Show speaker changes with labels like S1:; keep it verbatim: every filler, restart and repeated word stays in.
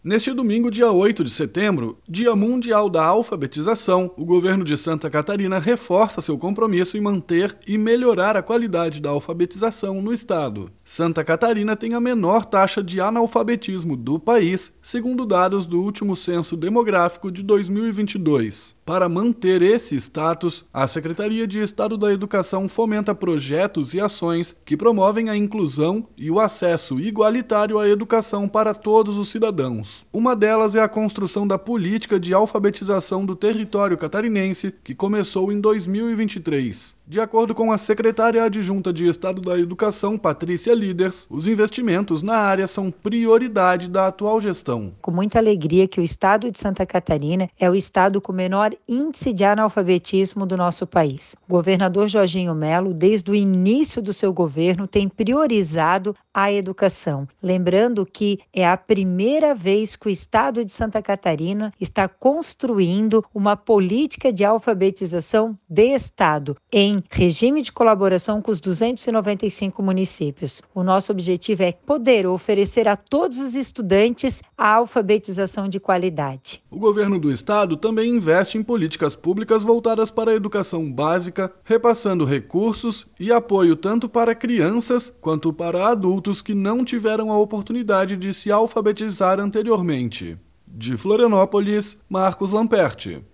S1: Neste domingo, dia oito de setembro, Dia Mundial da Alfabetização, o governo de Santa Catarina reforça seu compromisso em manter e melhorar a qualidade da alfabetização no estado. Santa Catarina tem a menor taxa de analfabetismo do país, segundo dados do último censo demográfico de dois mil e vinte e dois. Para manter esse status, a Secretaria de Estado da Educação fomenta projetos e ações que promovem a inclusão e o acesso igualitário à educação para todos os cidadãos. Uma delas é a construção da política de alfabetização do território catarinense, que começou em dois mil e vinte e três. De acordo com a secretária adjunta de Estado da Educação, Patrícia Liders, os investimentos na área são prioridade da atual gestão.
S2: Com muita alegria que o estado de Santa Catarina é o estado com menor índice de analfabetismo do nosso país. O governador Jorginho Melo, desde o início do seu governo, tem priorizado a educação. Lembrando que é a primeira vez que o estado de Santa Catarina está construindo uma política de alfabetização de estado em regime de colaboração com os duzentos e noventa e cinco municípios. O nosso objetivo é poder oferecer a todos os estudantes a alfabetização de qualidade.
S1: O governo do estado também investe em políticas públicas voltadas para a educação básica, repassando recursos e apoio tanto para crianças quanto para adultos que não tiveram a oportunidade de se alfabetizar anteriormente. De Florianópolis, Marcos Lamperti.